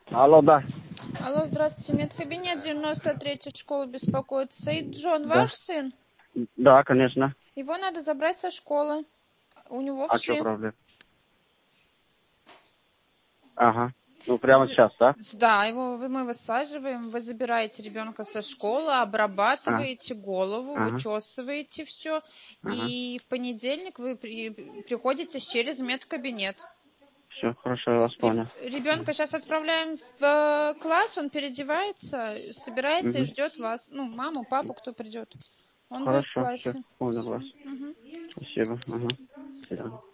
Алло, да. Алло, здравствуйте. Медкабинет 93-й школы беспокоит. Саид Джон, ваш Да. сын? Да, конечно. Его надо забрать со школы. У него А что вши. проблема? Ага. Ну, прямо сейчас, да? Да, мы высаживаем, вы забираете ребенка со школы, А, обрабатываете голову, ага, вычесываете все, ага. и в понедельник вы приходите через медкабинет. Все, хорошо, я вас понял. Ребенка сейчас отправляем в класс, он переодевается, собирается и Угу. ждет вас. Ну, маму, папу, кто придет. Он будет в Хорошо, все, классе. понял Все. вас. Спасибо. Ага. До свидания.